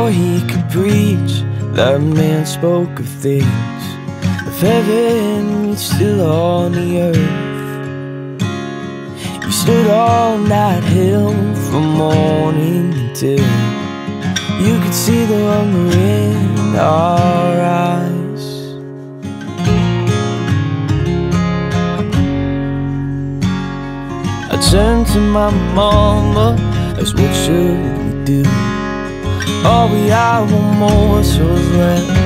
Before he could preach, that man spoke of things of heaven still on the earth. He stood on that hill from morning until you could see the hunger in our eyes. I turned to my mama, asked what should we do? Oh, we had one more soul's left.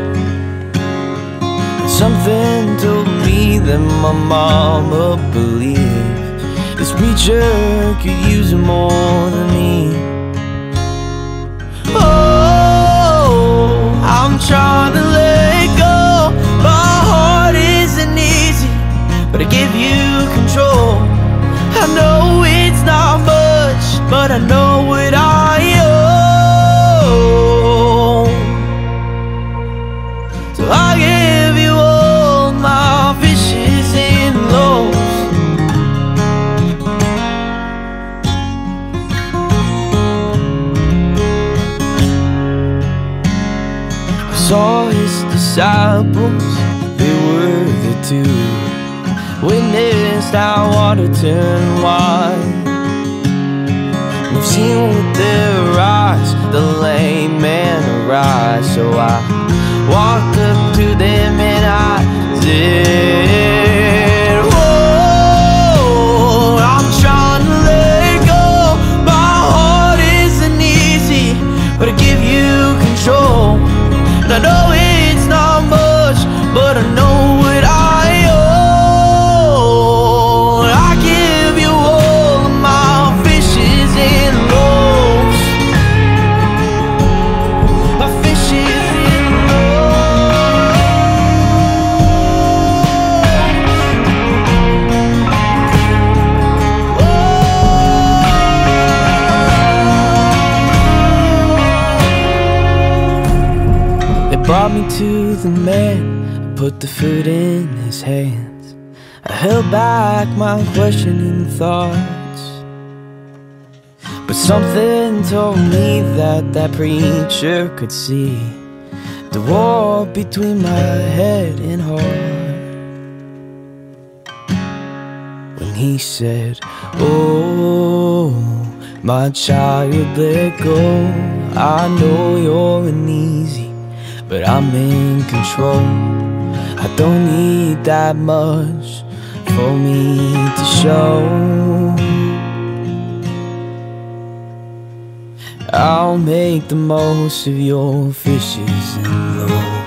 And something told me that my mama believed this preacher could use him more than me. Oh, I'm trying to let go. My heart isn't easy, but I give you control. I know it's not much, but I know what I owe. So I give you all my fishes and loaves. I saw his disciples, they were the two, witnessed how water turned wine. We've seen with their eyes the lame man arise. So I walked up to them and I said, whoa, I'm trying to let go. My heart isn't easy, but I give you control. And I know it's not much, but I know what I owe. I give you all of my fishes and loaves. My fishes and loaves. They brought me to the man, put the food in his hands. I held back my questioning thoughts, but something told me that that preacher could see the war between my head and heart. When he said, oh, my child, let go. I know you're uneasy, but I'm in control. I don't need that much for me to show. I'll make the most of your fishes and loaves.